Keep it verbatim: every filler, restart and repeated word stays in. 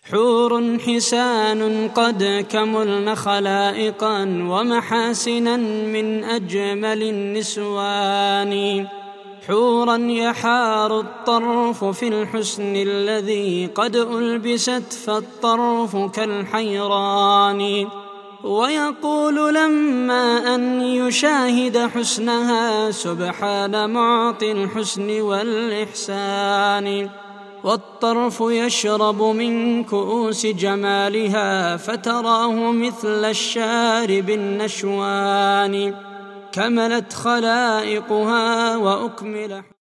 حور حسان قد كملن خلائقا ومحاسنا من أجمل النسوان. حورا يحار الطرف في الحسن الذي قد ألبست فالطرف كالحيران. ويقول لما أن يشاهد حسنها سبحان معطي الحسن والإحسان. والطرف يشرب من كؤوس جمالها فتراه مثل الشارب النشوان. كملت خلائقها وأكمل